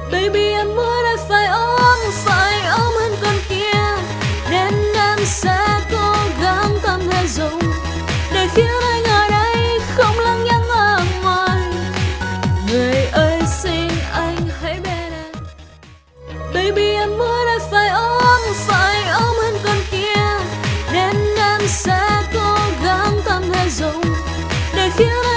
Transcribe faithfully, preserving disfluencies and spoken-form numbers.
Baby em muốn anh phải ôm, phải ôm hơn con kia, nên em sẽ cố gắng cầm hơi dùng để khiến anh ở đây không lắng nhắng ở ngoài. Người ơi xin anh hãy bên em. Baby em muốn anh phải ôm, phải ôm hơn con kia, nên em sẽ cố gắng cầm hơi dùng để khiến